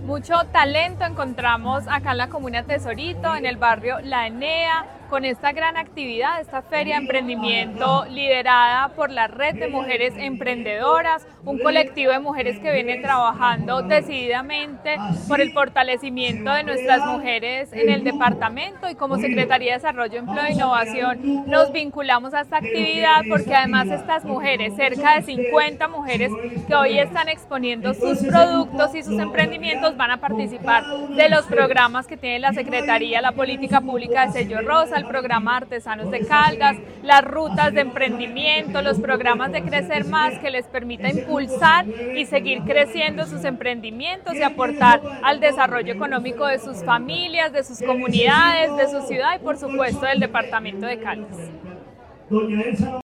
Mucho talento encontramos acá en la comuna Tesorito, en el barrio La Enea, con esta gran actividad, esta feria de emprendimiento liderada por la Red de Mujeres Emprendedoras, un colectivo de mujeres que viene trabajando decididamente por el fortalecimiento de nuestras mujeres en el departamento, y como Secretaría de Desarrollo, Empleo e Innovación nos vinculamos a esta actividad porque además estas mujeres, cerca de 50 mujeres que hoy están exponiendo sus productos y sus emprendimientos, van a participar de los programas que tiene la Secretaría, la política pública de sello rosa, el programa Artesanos de Caldas, las rutas de emprendimiento, los programas de Crecer Más, que les permita impulsar y seguir creciendo sus emprendimientos y aportar al desarrollo económico de sus familias, de sus comunidades, de su ciudad y por supuesto del departamento de Caldas.